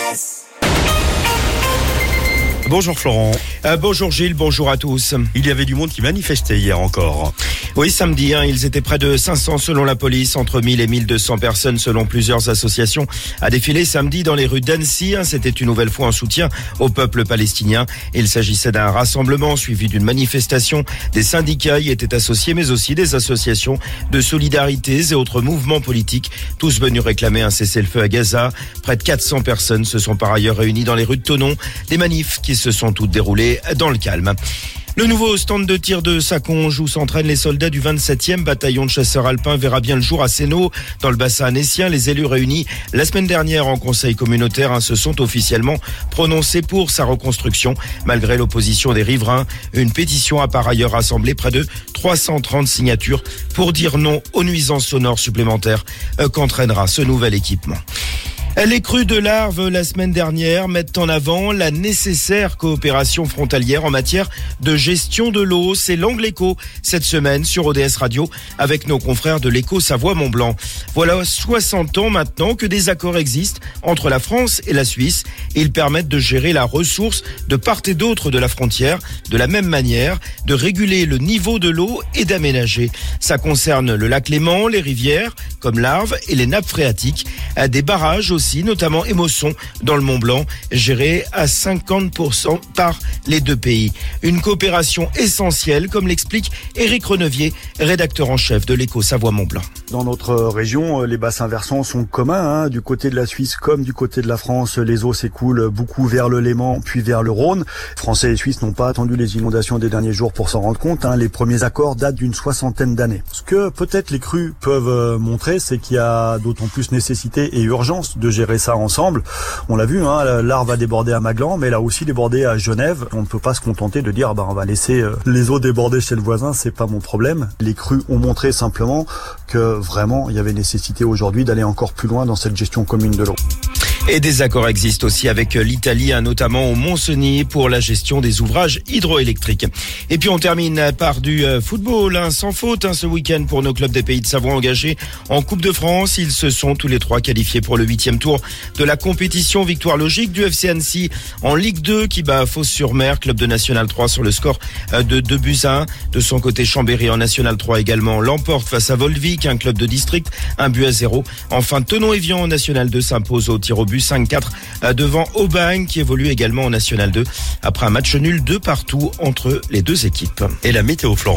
RVVS. Bonjour Florent. Bonjour Gilles, bonjour à tous. Il y avait du monde qui manifestait hier encore. Oui, samedi, ils étaient près de 500 selon la police, entre 1000 et 1200 personnes selon plusieurs associations à défiler samedi dans les rues d'Annecy. C'était une nouvelle fois en soutien au peuple palestinien. Il s'agissait d'un rassemblement suivi d'une manifestation. Des syndicats y étaient associés, mais aussi des associations de solidarité et autres mouvements politiques, tous venus réclamer un cessez-le-feu à Gaza. Près de 400 personnes se sont par ailleurs réunies dans les rues de Thonon. Des manifs qui se sont toutes déroulées dans le calme. Le nouveau stand de tir de Saconge où s'entraînent les soldats du 27e bataillon de chasseurs alpins verra bien le jour à Sénaux, dans le bassin annécien. Les élus réunis la semaine dernière en conseil communautaire se sont officiellement prononcés pour sa reconstruction, malgré l'opposition des riverains. Une pétition a par ailleurs rassemblé près de 330 signatures pour dire non aux nuisances sonores supplémentaires qu'entraînera ce nouvel équipement. Les crues de Larves la semaine dernière mettent en avant la nécessaire coopération frontalière en matière de gestion de l'eau. C'est l'Angle Écho cette semaine sur ODS Radio avec nos confrères de l'Écho Savoie-Mont-Blanc. Voilà 60 ans maintenant que des accords existent entre la France et la Suisse. Ils permettent de gérer la ressource de part et d'autre de la frontière de la même manière, de réguler le niveau de l'eau et d'aménager. Ça concerne le lac Léman, les rivières comme l'Arve et les nappes phréatiques, des barrages aussi, notamment Émosson dans le Mont-Blanc, géré à 50% par les deux pays. Une coopération essentielle, comme l'explique Éric Renevier, rédacteur en chef de l'Écho Savoie-Mont-Blanc. Dans notre région, les bassins versants sont communs, du côté de la Suisse comme du côté de la France. Les eaux s'écoulent beaucoup vers le Léman, puis vers le Rhône. Français et Suisses n'ont pas attendu les inondations des derniers jours pour s'en rendre compte. Les premiers accords datent d'une 60aine d'années. Ce que peut-être les crues peuvent montrer, c'est qu'il y a d'autant plus nécessité et urgence de gérer ça ensemble. On l'a vu, l'Arve a débordé à Maglan, mais elle a aussi débordé à Genève. On ne peut pas se contenter de dire on va laisser les eaux déborder chez le voisin, c'est pas mon problème. Les crues ont montré simplement que vraiment il y avait nécessité aujourd'hui d'aller encore plus loin dans cette gestion commune de l'eau. Et des accords existent aussi avec l'Italie, notamment au Mont-Cenis pour la gestion des ouvrages hydroélectriques. Et puis on termine par du football, sans faute ce week-end pour nos clubs des Pays de Savoie engagés en Coupe de France. Ils se sont tous les trois qualifiés pour le 8e tour de la compétition. Victoire logique du FC Annecy en Ligue 2 qui bat Fos-sur-Mer, club de National 3 sur le score de 2-1. De son côté, Chambéry en National 3 également l'emporte face à Volvic, un club de district, 1-0. Enfin, Thonon-Évian en National 2 s'impose au tir au but 5-4 devant Aubagne qui évolue également en National 2 après un match nul 2-2 entre les deux équipes. Et la météo, Florent.